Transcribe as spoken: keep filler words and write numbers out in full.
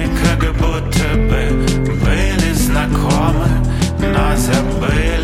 Мы как будто бы были знакомы, но забыли